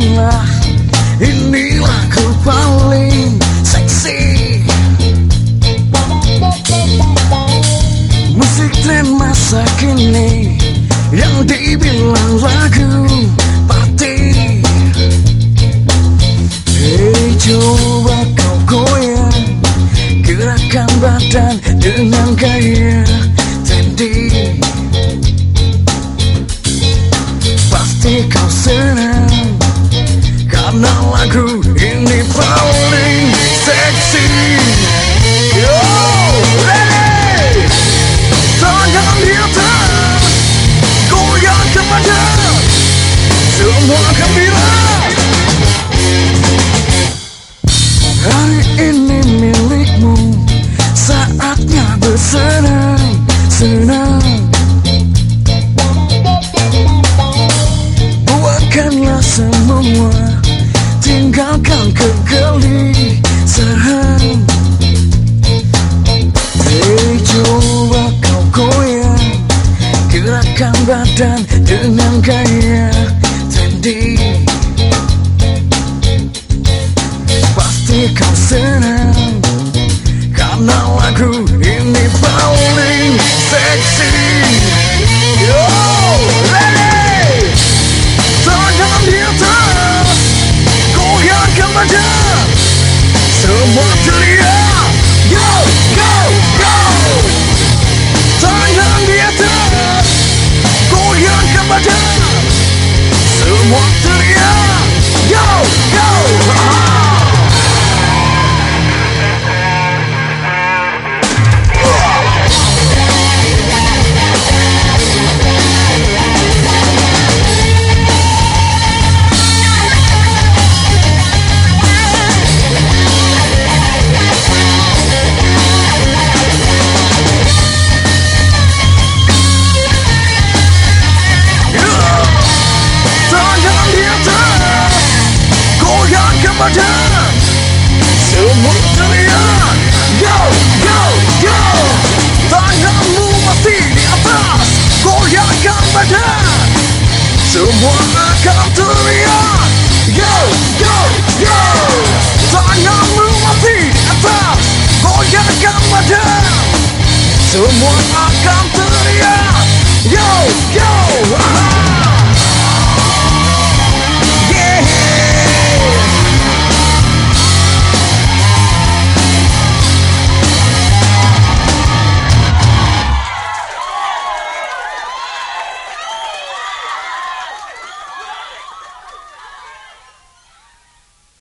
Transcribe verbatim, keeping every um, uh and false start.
Inilah, inilah ku paling seksi. Musik tren masa kini yang dibilang lagu party. Hey, coba kau goyang, gerakan badan dengan gaya trendy. Pasti kau senang karena lagu ini paling seksi. Yo, ready? Tangan di atas, goyang kepada semua gembira. Hari ini milikmu, saatnya bersenang-senang. Buatkanlah semua, tinggalkan kegelisahan. Hey, coba kau goyang, gerakan badan dengan gaya trendy. Pasti kau senang karena lagu ini paling seksi. Yo, ready? Tangan di atas, goyang kepada semua teriak. Yo, go, go. Tangan di atas, goyang kepada semua teriak. Yo, go. Kepada semua teriak. Go, go, go. Tanganmu masih di atas, goyangkan badan, semua akan teriak. Go, go, go. Tanganmu masih di atas, goyangkan badan, semua akan teriak. Yo, yo.